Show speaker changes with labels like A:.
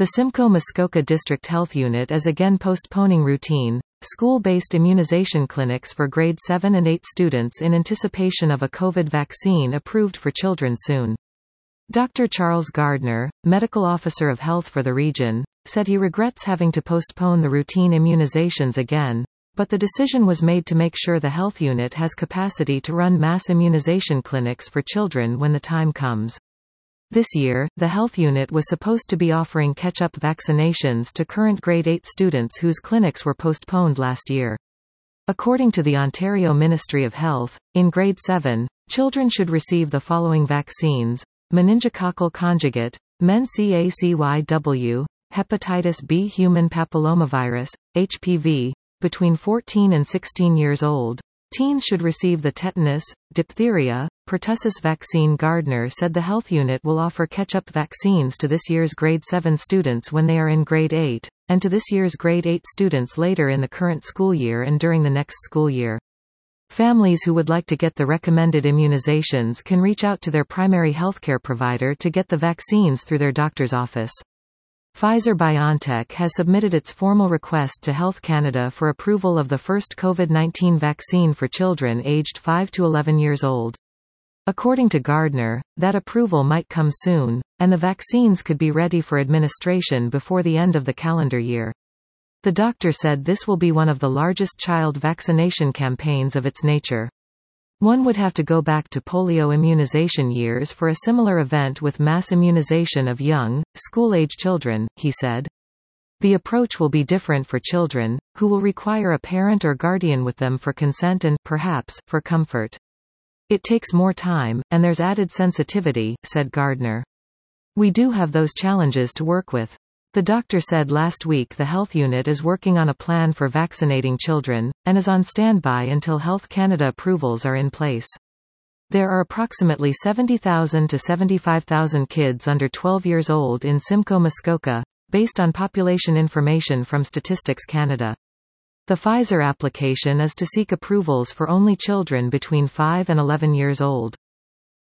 A: The Simcoe Muskoka District Health Unit is again postponing routine, school-based immunization clinics for grade 7 and 8 students in anticipation of a COVID vaccine approved for children soon. Dr. Charles Gardner, medical officer of health for the region, said he regrets having to postpone the routine immunizations again, but the decision was made to make sure the health unit has capacity to run mass immunization clinics for children when the time comes. This year, the health unit was supposed to be offering catch-up vaccinations to current grade 8 students whose clinics were postponed last year. According to the Ontario Ministry of Health, in grade 7, children should receive the following vaccines: meningococcal conjugate, MenCACYW, hepatitis B, human papillomavirus, HPV, between 14 and 16 years old. Teens should receive the tetanus, diphtheria, pertussis vaccine. Gardner said the health unit will offer catch-up vaccines to this year's grade 7 students when they are in grade 8, and to this year's grade 8 students later in the current school year and during the next school year. Families who would like to get the recommended immunizations can reach out to their primary healthcare provider to get the vaccines through their doctor's office. Pfizer-BioNTech has submitted its formal request to Health Canada for approval of the first COVID-19 vaccine for children aged 5 to 11 years old. According to Gardner, that approval might come soon, and the vaccines could be ready for administration before the end of the calendar year. The doctor said this will be one of the largest child vaccination campaigns of its nature. One would have to go back to polio immunization years for a similar event with mass immunization of young, school-age children, he said. The approach will be different for children, who will require a parent or guardian with them for consent and, perhaps, for comfort. It takes more time, and there's added sensitivity, said Gardner. We do have those challenges to work with. The doctor said last week the health unit is working on a plan for vaccinating children, and is on standby until Health Canada approvals are in place. There are approximately 70,000 to 75,000 kids under 12 years old in Simcoe Muskoka, based on population information from Statistics Canada. The Pfizer application is to seek approvals for only children between 5 and 11 years old.